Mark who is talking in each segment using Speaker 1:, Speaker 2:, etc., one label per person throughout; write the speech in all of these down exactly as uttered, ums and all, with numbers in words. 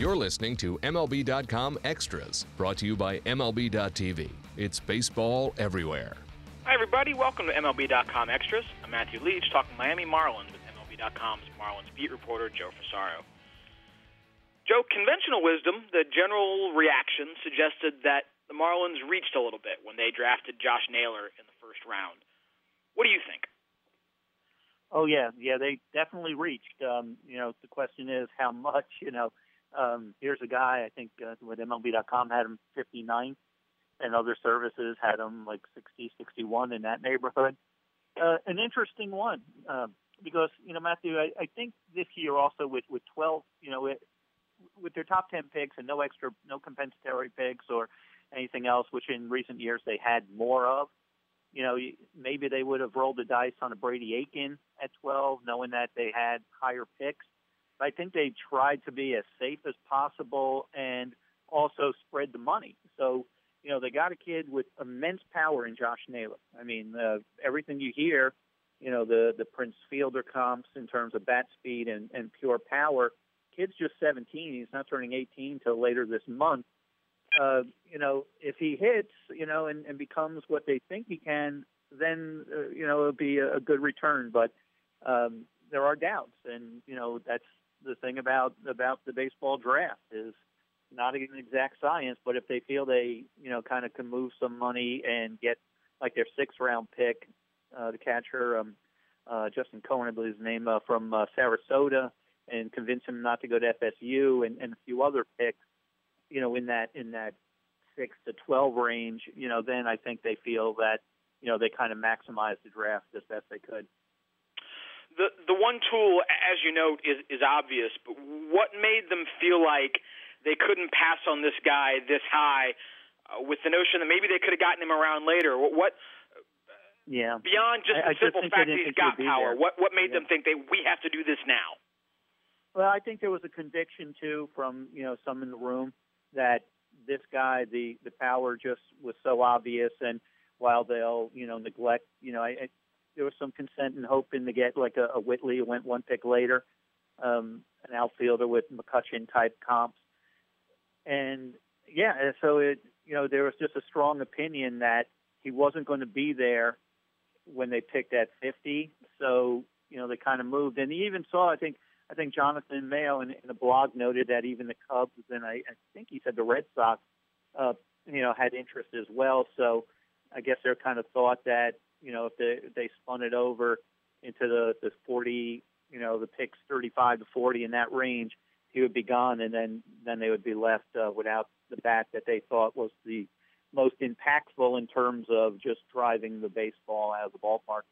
Speaker 1: You're listening to M L B dot com Extras, brought to you by M L B dot T V. It's baseball everywhere.
Speaker 2: Hi, everybody. Welcome to M L B dot com Extras. I'm Matthew Leach, talking Miami Marlins with M L B dot com's Marlins beat reporter Joe Frisaro. Joe, conventional wisdom, the general reaction suggested that the Marlins reached a little bit when they drafted Josh Naylor in the first round. What do you think?
Speaker 3: Oh, yeah. Yeah, they definitely reached. Um, you know, the question is how much, you know. Um, here's a guy, I think, uh, with M L B dot com had him fifty-ninth, and other services had him like sixty, sixty-one in that neighborhood. Uh, an interesting one uh, because, you know, Matthew, I, I think this year also with, with twelve, you know, it, with their top ten picks and no extra, no compensatory picks or anything else, which in recent years they had more of, you know, maybe they would have rolled the dice on a Brady Aiken at twelve, knowing that they had higher picks. I think they tried to be as safe as possible and also spread the money. So, you know, they got a kid with immense power in Josh Naylor. I mean, uh, everything you hear, you know, the, the Prince Fielder comps in terms of bat speed and, and pure power. Kid's just seventeen. He's not turning eighteen till later this month. Uh, you know, if he hits, you know, and, and becomes what they think he can, then, uh, you know, it'll be a, a good return. But um, there are doubts. And, you know, that's the thing about, about the baseball draft is not an exact science, but if they feel they, you know, kind of can move some money and get like their sixth round pick, uh, the catcher, um, uh, Justin Cohen, I believe his name, uh, from uh, Sarasota, and convince him not to go to F S U and, and a few other picks, you know, in that, in that six to twelve range, you know, then I think they feel that, you know, they kind of maximize the draft as best they could.
Speaker 2: The the one tool, as you note, is, is obvious, but what made them feel like they couldn't pass on this guy this high uh, with the notion that maybe they could have gotten him around later? What, what
Speaker 3: yeah.
Speaker 2: beyond just
Speaker 3: I,
Speaker 2: the
Speaker 3: I
Speaker 2: simple
Speaker 3: just
Speaker 2: fact that he's got power, what, what made
Speaker 3: yeah.
Speaker 2: them think they we have to do this now?
Speaker 3: Well, I think there was a conviction, too, from, you know, some in the room that this guy, the, the power just was so obvious, and while they'll, you know, neglect, you know, I, I there was some consent and hoping to get like a, a Whitley who went one pick later, um, an outfielder with McCutcheon-type comps. And, yeah, so, it you know, there was just a strong opinion that he wasn't going to be there when they picked at fifty. So, you know, they kind of moved. And he even saw, I think, I think Jonathan Mayo in, in the blog noted that even the Cubs and I, I think he said the Red Sox, uh, you know, had interest as well. So I guess they're kind of thought that, you know, if they, if they spun it over into the, the forty, you know, the picks thirty-five to forty in that range, he would be gone, and then, then they would be left uh, without the bat that they thought was the most impactful in terms of just driving the baseball out of the ballpark.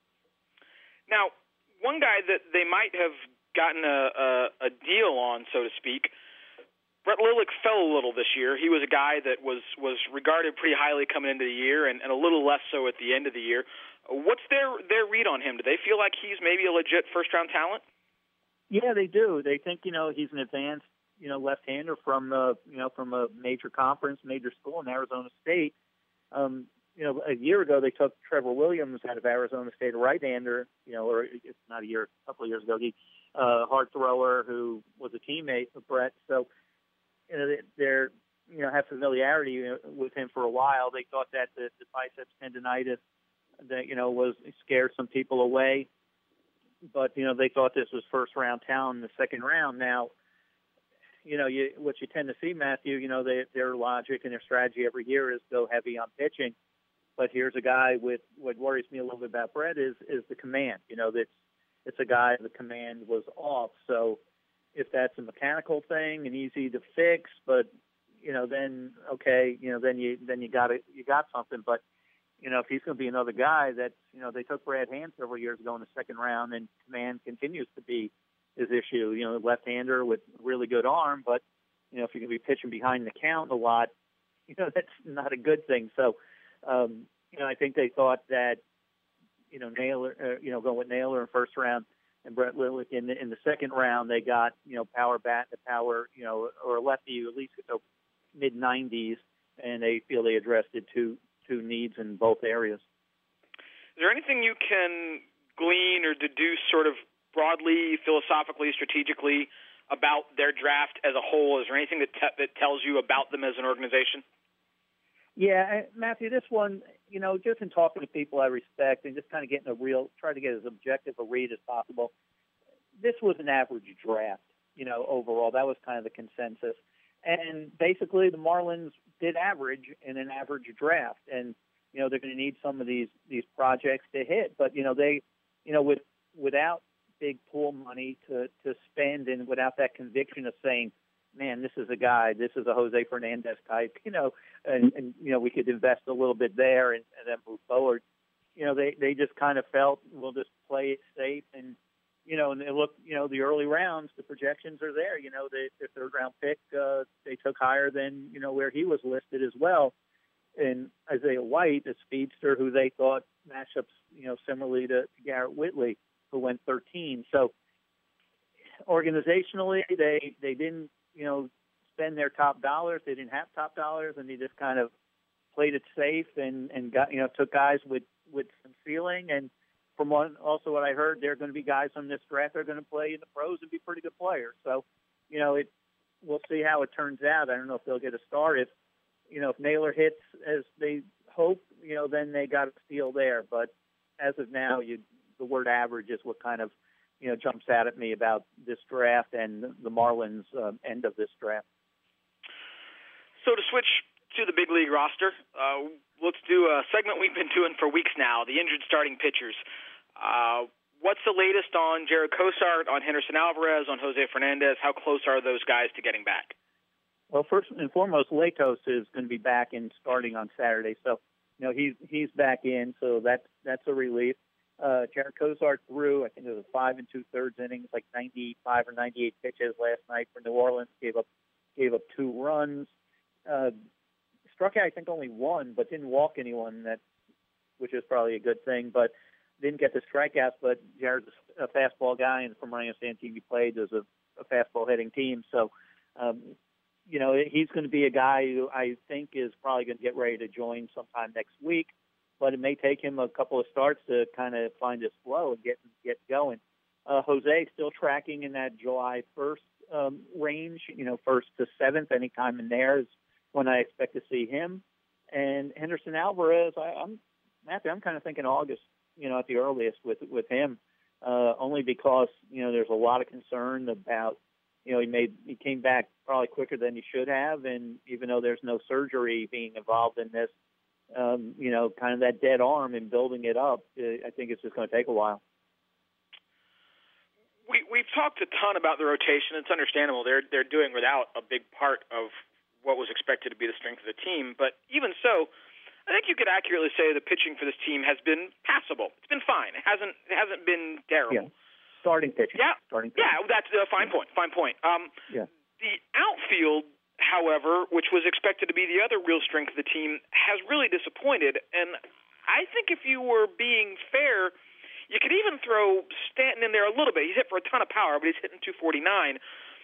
Speaker 2: Now, one guy that they might have gotten a, a, a deal on, so to speak, Brett Lillick fell a little this year. He was a guy that was, was regarded pretty highly coming into the year and, and a little less so at the end of the year. What's their, their read on him? Do they feel like he's maybe a legit first-round talent?
Speaker 3: Yeah, they do. They think, you know, he's an advanced, you know, left-hander from, uh, you know, from a major conference, major school in Arizona State. Um, you know, a year ago they took Trevor Williams out of Arizona State, a right-hander, you know, or it's not a year, a couple of years ago, he, uh, hard thrower who was a teammate of Brett. So, you know, they're, you know, have familiarity with him for a while. They thought that the, the biceps tendonitis that, you know, was scared some people away. But, you know, they thought this was first round talent in the second round. Now, you know, you, what you tend to see, Matthew, you know, they, their logic and their strategy every year is go heavy on pitching. But here's a guy with what worries me a little bit about Brett is, is the command. You know, that's, it's a guy, the command was off. So if that's a mechanical thing and easy to fix, but, you know, then, okay, you know, then you, then you got it, you got something. But, you know, if he's going to be another guy that, you know, they took Brad Hand several years ago in the second round, and command continues to be his issue. You know, left-hander with really good arm, but, you know, if you're going to be pitching behind the count a lot, you know, that's not a good thing. So, um, you know, I think they thought that, you know, Naylor, uh, you know, going with Naylor in first round and Brett Lillick in the, in the second round, they got, you know, power bat, the power, you know, or a lefty at least the mid nineties, and they feel they addressed it two, two needs in both areas.
Speaker 2: Is there anything you can glean or deduce sort of broadly, philosophically, strategically about their draft as a whole? Is there anything that te- that tells you about them as an organization?
Speaker 3: Yeah, Matthew, this one, you know, just in talking to people I respect and just kind of getting a real, try to get as objective a read as possible, this was an average draft, you know, overall. That was kind of the consensus. And basically the Marlins did average in an average draft. And, you know, they're going to need some of these, these projects to hit. But, you know, they, you know, with without big pool money to, to spend and without that conviction of saying, man, this is a guy, this is a Jose Fernandez type, you know, and, and you know, we could invest a little bit there and, and then move forward. You know, they, they just kind of felt we'll just play it safe. And, you know, and they look, you know, the early rounds, the projections are there. You know, the, the third round pick, uh, they took higher than, you know, where he was listed as well. And Isaiah White, a speedster who they thought matchups, you know, similarly to, to Garrett Whitley, who went thirteen. So organizationally, they, they didn't, you know, spend their top dollars. They didn't have top dollars, and they just kind of played it safe and, and got, you know, took guys with, with some ceiling. And from one, also what I heard, there are going to be guys on this draft that are going to play in the pros and be pretty good players. So, you know, it, we'll see how it turns out. I don't know if they'll get a start. If, you know, if Naylor hits as they hope, you know, then they got a steal there. But as of now, you, the word average is what kind of, you know, jumps out at me about this draft and the Marlins' uh, end of this draft.
Speaker 2: So to switch to the big league roster, uh, let's do a segment we've been doing for weeks now, the injured starting pitchers. Uh, what's the latest on Jared Cosart, on Henderson Alvarez, on Jose Fernandez? How close are those guys to getting back?
Speaker 3: Well, first and foremost, Latos is going to be back and starting on Saturday. So, you know, he's, he's back in, so that's, that's a relief. Uh, Jared Cosart threw, I think it was a five and two thirds innings, like ninety-five or ninety-eight pitches last night for New Orleans. Gave up, gave up two runs. Uh, struck out, I think, only one, but didn't walk anyone. That, which is probably a good thing. But didn't get the strikeouts. But Jared's a fastball guy, and from what I understand, team he played was a, a fastball hitting team. So, um, you know, he's going to be a guy who I think is probably going to get ready to join sometime next week. But it may take him a couple of starts to kind of find his flow and get get going. Uh, Jose still tracking in that July first um, range, you know, first to seventh, anytime in there is when I expect to see him. And Henderson Alvarez, I, I'm Matthew, I'm kind of thinking August, you know, at the earliest with with him, uh, only because you know there's a lot of concern about, you know, he made he came back probably quicker than he should have, and even though there's no surgery being involved in this. Um, you know, kind of that dead arm and building it up, I think it's just going to take a while.
Speaker 2: We, we've talked a ton about the rotation. It's understandable. They're they're doing without a big part of what was expected to be the strength of the team. But even so, I think you could accurately say the pitching for this team has been passable. It's been fine. It hasn't it hasn't been terrible.
Speaker 3: Yeah. Starting pitching.
Speaker 2: Yeah.
Speaker 3: Starting pitching.
Speaker 2: Yeah, that's a fine yeah. point. Fine point. Um,
Speaker 3: yeah.
Speaker 2: The outfield, however, which was expected to be the other real strength of the team, has really disappointed. And I think if you were being fair, you could even throw Stanton in there a little bit. He's hit for a ton of power, but he's hitting two forty-nine.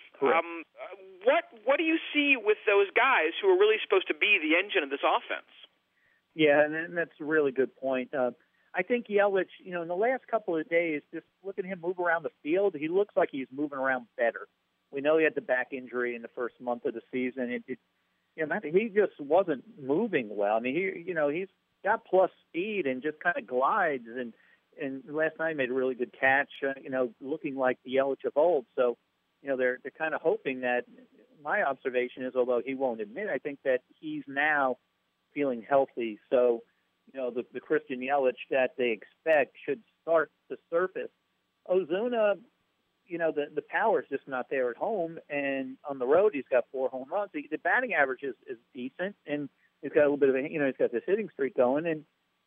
Speaker 2: Um, what what do you see with those guys who are really supposed to be the engine of this offense?
Speaker 3: Yeah, and that's a really good point. Uh, I think Yelich, you know, in the last couple of days, just look at him move around the field, he looks like he's moving around better. We know he had the back injury in the first month of the season. It, it, you know, he just wasn't moving well. I mean, he, you know, he's got plus speed and just kind of glides. And, and last night he made a really good catch, uh, you know, looking like the Yelich of old. So, you know, they're they're kind of hoping that. My observation is, although he won't admit, I think that he's now feeling healthy. So, you know, the, the Christian Yelich that they expect should start to surface. Ozuna, you know, the, the power is just not there at home, and on the road he's got four home runs. The, the batting average is, is decent, and he's got a little bit of a, you know, he's got this hitting streak going, and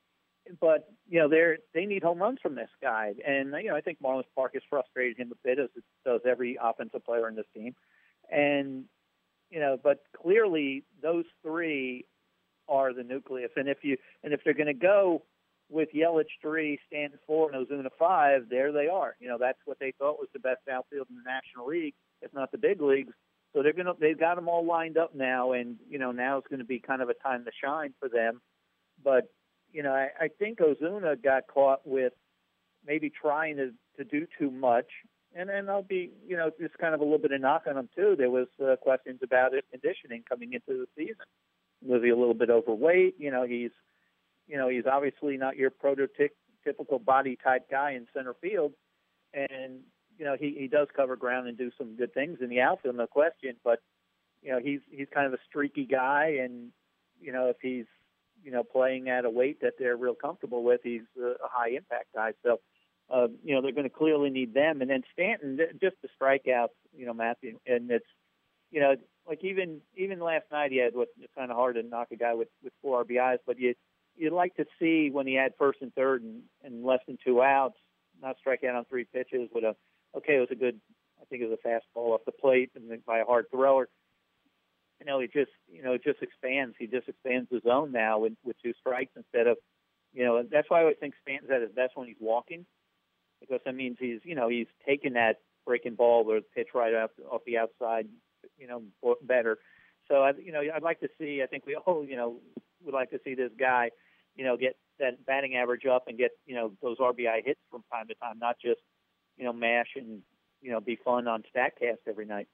Speaker 3: but, you know, they're, they need home runs from this guy. And, you know, I think Marlins Park has frustrated him a bit, as it does every offensive player in this team. And, you know, but clearly those three are the nucleus. And if you, and if they're going to go with Yelich three, Stanton four, and Ozuna five, there they are. You know, that's what they thought was the best outfield in the National League, if not the big leagues. So they're going to, they've got them all lined up now. And, you know, now is going to be kind of a time to shine for them. But, you know, I, I think Ozuna got caught with maybe trying to, to do too much And then I'll be, you know, just kind of a little bit of knock on him too. There was uh, questions about his conditioning coming into the season. Was he a little bit overweight? You know, he's, you know, he's obviously not your prototypical body type guy in center field, and you know, he he does cover ground and do some good things in the outfield, no question. But you know, he's he's kind of a streaky guy, and you know, if he's you know playing at a weight that they're real comfortable with, he's a, a high impact guy. So. Uh, you know, they're going to clearly need them. And then Stanton, just the strikeouts, you know, Matthew. And it's, you know, like even even last night he had what it's kind of hard to knock a guy with, with four R B Is, but you, you'd like to see when he had first and third and, and less than two outs, not strike out on three pitches with a, okay, it was a good, I think it was a fastball off the plate and then by a hard thrower. You know, he just, you know, it just expands. He just expands the zone now with, with two strikes instead of, you know, that's why I always think Stanton's at his best when he's walking. Because that means he's, you know, he's taking that breaking ball or pitch right off, off the outside, you know, better. So, I, you know, I'd like to see, I think we all, you know, would like to see this guy, you know, get that batting average up and get, you know, those R B I hits from time to time, not just, you know, mash and, you know, be fun on StatCast every night.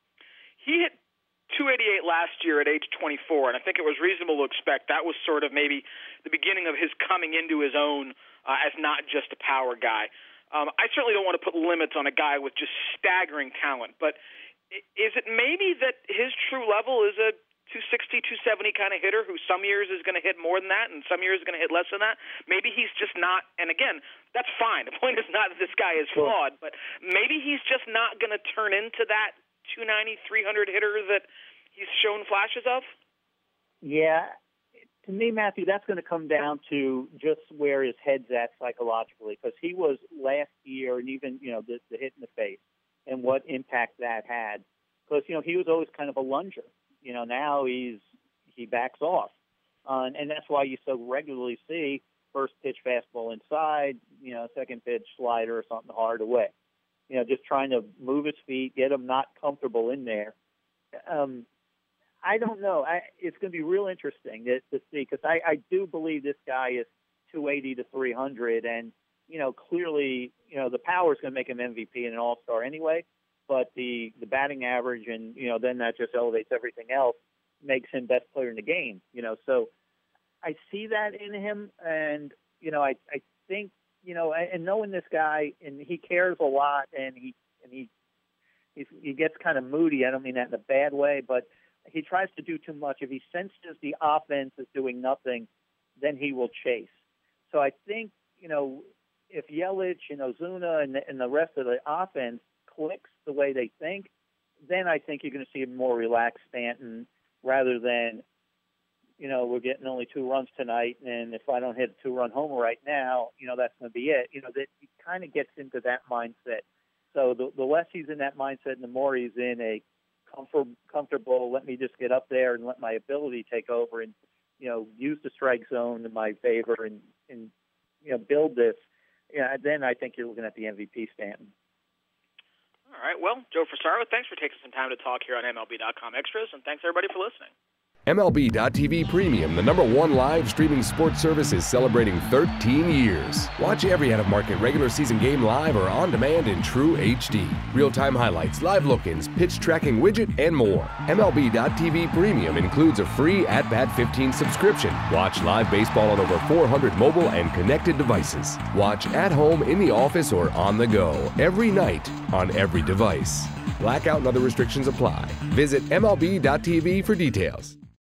Speaker 2: He hit two eighty-eight last year at age twenty-four, and I think it was reasonable to expect that was sort of maybe the beginning of his coming into his own uh, as not just a power guy. Um, I certainly don't want to put limits on a guy with just staggering talent, but is it maybe that his true level is a two sixty, two seventy kind of hitter who some years is going to hit more than that and some years is going to hit less than that? Maybe he's just not, and again, that's fine. The point is not that this guy is flawed, but maybe he's just not going to turn into that two ninety, three hundred hitter that he's shown flashes of?
Speaker 3: Yeah. To me, Matthew, that's going to come down to just where his head's at psychologically, because he was last year, and even, you know, the, the hit in the face and what impact that had. Because, you know, he was always kind of a lunger. You know, now he's he backs off. Uh, and that's why you so regularly see first pitch fastball inside, you know, second pitch slider or something hard away. You know, just trying to move his feet, get him not comfortable in there. Um I don't know. I, it's going to be real interesting to, to see because I, I do believe this guy is two eighty to three hundred, and you know clearly, you know the power is going to make him M V P and an All-Star anyway. But the the batting average and you know then that just elevates everything else, makes him best player in the game. You know, so I see that in him, and you know I I think you know and knowing this guy and he cares a lot, and he and he he's, he gets kind of moody. I don't mean that in a bad way, but he tries to do too much. If he senses the offense is doing nothing, then he will chase. So I think, you know, if Yelich and Ozuna and the, and the rest of the offense clicks the way they think, then I think you're going to see a more relaxed Stanton rather than, you know, we're getting only two runs tonight, and if I don't hit a two-run homer right now, you know, that's going to be it. You know, that he kind of gets into that mindset. So the, the less he's in that mindset and the more he's in a Comfort, comfortable, let me just get up there and let my ability take over and, you know, use the strike zone in my favor and, and you know, build this. Yeah, then I think you're looking at the M V P Stanton.
Speaker 2: All right. Well, Joe Frisaro, thanks for taking some time to talk here on M L B dot com Extras, and thanks, everybody, for listening.
Speaker 1: M L B dot T V Premium, the number one live streaming sports service, is celebrating thirteen years. Watch every out-of-market regular season game live or on demand in true H D. Real-time highlights, live look-ins, pitch tracking widget, and more. M L B dot T V Premium includes a free At Bat fifteen subscription. Watch live baseball on over four hundred mobile and connected devices. Watch at home, in the office, or on the go every night on every device. Blackout and other restrictions apply. Visit M L B dot T V for details.